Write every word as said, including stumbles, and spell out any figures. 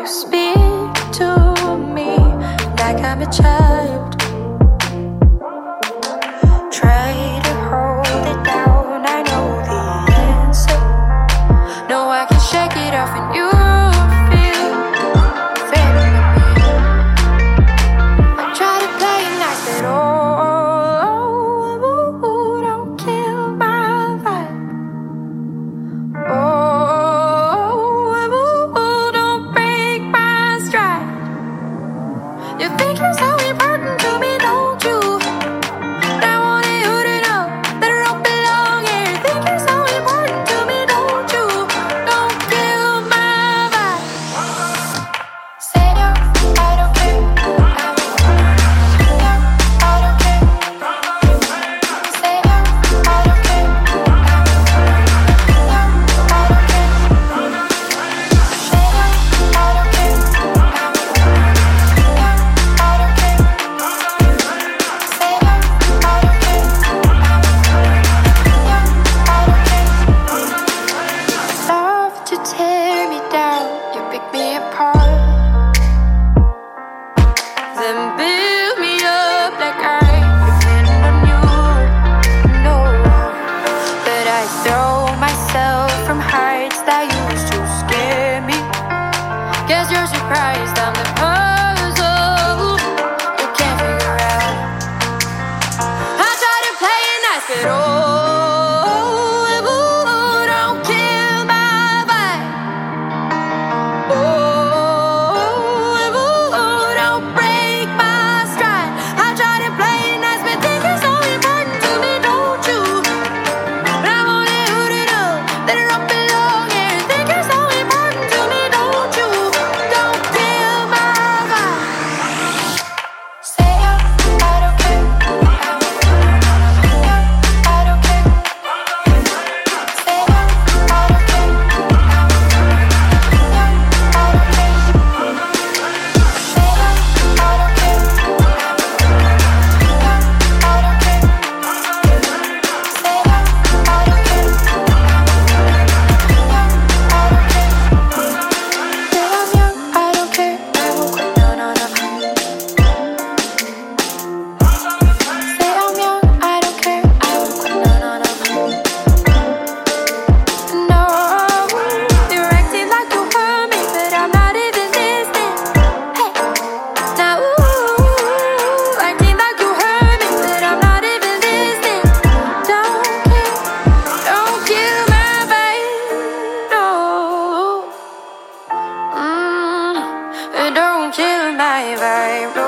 speak to me like I'm a child. Try to hold it down, I know the answer. No, I can shake it off and you feel very me. I try to play it nice, but oh, don't kill my vibe. Oh, don't break my stride. You think you're so important to me, don't you? I want you to know that I don't belong here. You think you're so important to me, don't you? Don't kill my vibe. Say no, I don't care. I don't care. Say no, I don't care. I don't care. Say no, I don't care. Love to tear me down, you pick me apart, then build me up like I depend on you. No, but I throw myself from heights that used to scare me. Guess you're surprised I'm the puzzle you can't figure out. I try to play it nice, but oh, don't kill my vibe. Oh, don't break my stride. I try to play it nice, but think you're so important to me, don't you? But I want you to know that I don't belong here. Think you're so important to me, don't you? Don't kill my vibe. Say no, I don't care. I don't care. Say no, I don't care. I don't care. Say no, I don't care. I don't care. Say no, I don't care. I don't care. Say I'm young, I don't care. I won't quit, no, no, no. Say I'm young, I don't care. I won't quit, no, no, no. No, you're acting like you heard me, but I'm not even listening. Hey, now acting like you heard me, but I'm not even listening. Don't kill, don't kill my vibe, no. Mm, don't kill my vibe, no.